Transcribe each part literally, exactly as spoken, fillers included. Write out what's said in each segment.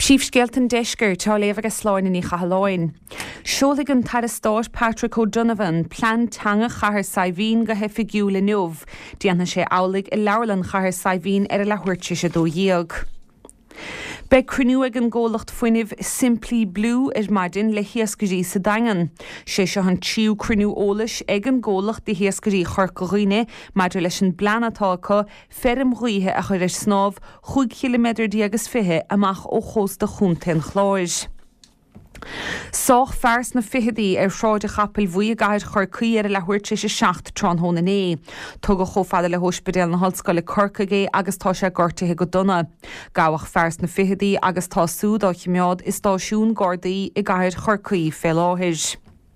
Síomhscéaltainn deisceir tá léamh agus sláin in í chathláin. Seolaigh tar istáis Patrick O'Donovan plan teanga chathair saibhín go hefigiú le nuamh, déanana sé amhlaigh i leabharlann chathair saibhín ar a lehuirte sé dó dhéag. Be cruniú ag an ggólacht foiineh Simply Blue ar maidin le hiascarí sa daingan. sé se an tríú cruniú ólais ag an ggólacht de hiascarí chorcaghine maidir leis an bleanatácha ferm ruithe a chuir snáb chuig kilometr agus fithe amach ó chósta chúntain chláir. Sách fers na fihidí ar shráide chapel bhuí a gaiir chorcaí ar a lehuirte sé seacht tránhóna né. Tug a chófada le hospidéal na hallscoil le Corcagé agus tá sé gortathe go donna. Gabhach fers na fihidí agus tá súd á chimeád is stáisiún Gardaí i gaiir chorcaí fé láthir.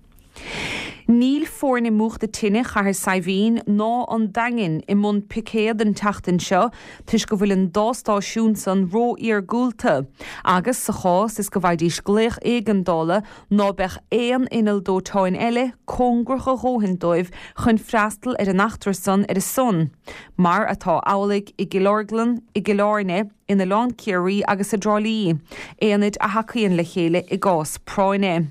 Níl fórna múch de tinine chathair saibhín ná an dangin i mún picéad an teachtain seo tuis go bhfuil an dástáisiún san ró ar gúlta. Agus sa chás is go bhaidí sgléich éigeandála ná bech éan inal dótáin eile cóngracha róhindóibh chun freastal ar an nachtar san ar is son. Mar atá amhlaigh i Gilorglan i Gilárne ina lán Ciarí agus a Drálí. Éanad a hacaíonn le chéile i gás práine.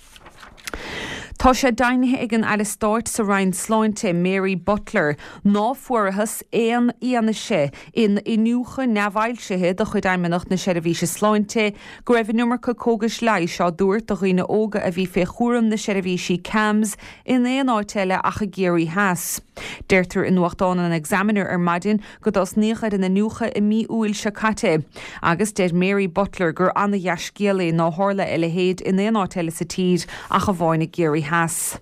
Tá sé dainithe ag an eilestáit sa Ryan Sláinte Mary Butler ná fuarthas éan íana sé in inúcha neamhailsethe do chud aimimeach na seirbhíse Sláinte go raibh numarcha cógas lei seo dúirt do dhaoine óga a bhí fé chúram na seirbhísí Cams in éon áiteile a cha géirí heas. Deirtar in nuachtáin an examiner ar maidin go dos níochad in na nucha i mí úil se caite. Agus deir Mary Butler gur anna dheascéala ná tharla eile héad in éon áiteile sa tír a cha bháinna géirí heas.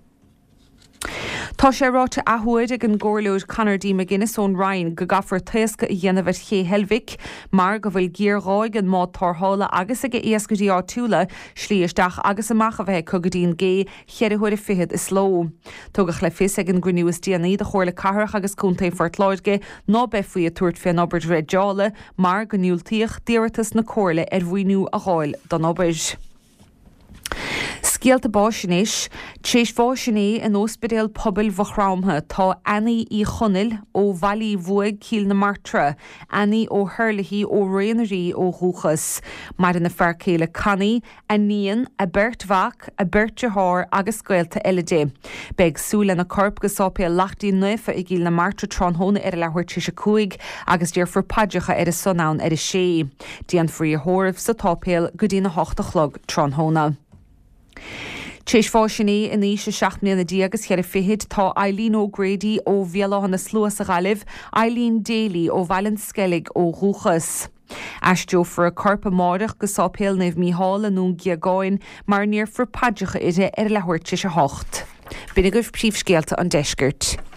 Tá sé ráte ahuaid ag an ggóirleúid Conardí McGuinness ón Ryan go gafar tuasca i dhéanamh ché Helvic mar go bhfuil gíorráig an mád tarthála agus ag éascadí átúla slíosteach agus amach a bheith cogadín gé cheirithúir fihead is sló. Tugach le fis ag an grinúas díanaí de chóirla catharach agus cúntaí fortláidge ná be faoi a tuairt fé obair réideála mar go niúltaíoch díretas na cóirla ar bhuiinú a gháil don obair. Scialta báisinis, tréis bháisiné in ospidéal pobail bhachrámtha tá Annie í chonil ó Bhailí Bhuaig Cíl na Martra, Annie ó Thurlaithí ó Réanarí ó Rúchas, mar in na fearcéile Connie, a Níon, a Bert Bhac, a Bert de Thar agus Gaelta eile. Beg súla na corp go sápéal lachtaí nufa i Cíl na Martra tránhóna ar a lehuirte se cuaig agus dearfar paideacha ar a sonán ar a sé. Dían faoi a thóramh sa tápéal go dtí na hochta chlog tránhóna. Tréis fáisiné in níos seach mbliana dí agus chear a fihid tá Eileen O'Grady ó Bhéalach na Sluas a Ghailibh, Eileen Daly ó Bhailinn Skellig ó Rúchas. Aisteo for a corpa mádach go sápéal naomh míhála nún giagáin mar níor for paideacha ide ar lehuirte se hocht. Bina goibh príomhscéalta an deisgirt.